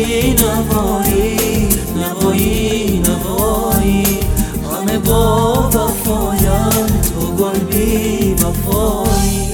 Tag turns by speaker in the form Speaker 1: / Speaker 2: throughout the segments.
Speaker 1: نوایی نوایی نوایی نوایی، همه با وفاین تو گل بی وفایی.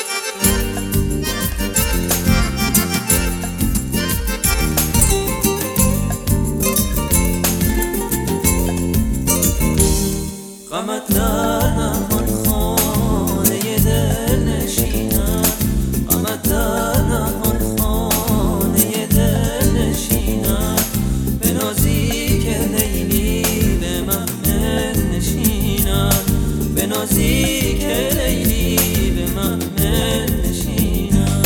Speaker 1: غمت در نهان خانه دل نشیند، غمت در نهان خانه دل نشیند، به نازی که لیلی به محمل نشیند، به نازی که لیلی به محمل نشیند.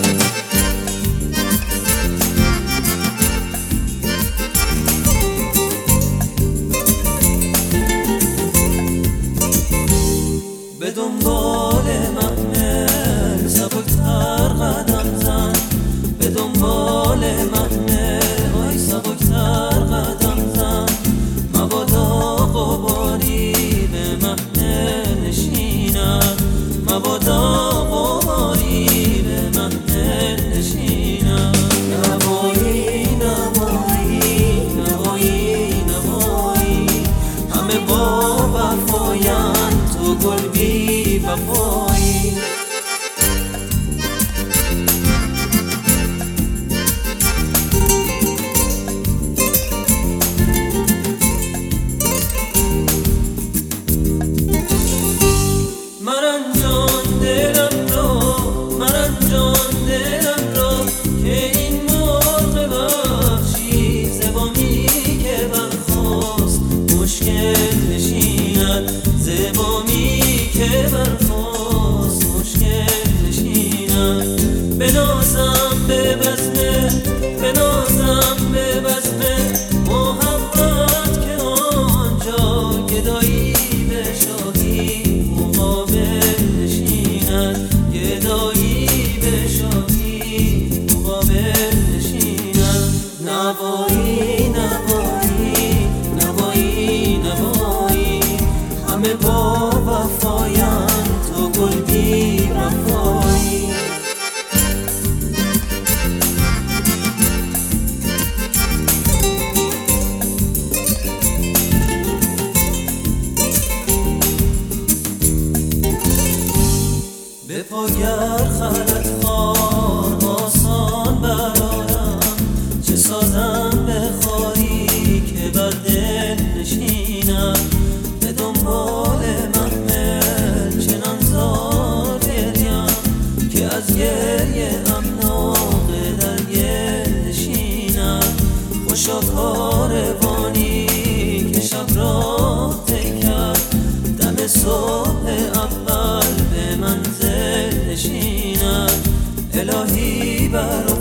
Speaker 1: به دنبال محمل سبکتر قدم زن، به دنبال محمل وای سبکتر قدم زن، مبادا غباری به محمل نشیند، مبادا غباری به محمل نشیند. نوایی نوایی نوایی نوایی، همه با وفاین تو گل بی وفایی. مرنجان دلم را، مرنجان دلم را، که این مرغ وحشی زبامی که برخاست مشکل نشیند، زبامی که برخاست مشکل نشیند. بنازم به بزمه، بنازم به بزمه محبت که آنجا گدایی به شاهی مقابل نشیند، گدایی به شاهی مقابل نشیند. نوایی نوایی نوایی نوایی، همه با وفاین تو گل بی وفایی. به پاگر خلط خوار آسان برارم، چه سازم به خاری که بر دل نشیند، به دنبال محمل چنان زار گریم که از گریه امناقه در گل نشیند. خوشا کاروانی که شب راه طی کرد، دم صبح اول به منزل نشیند. الهی بر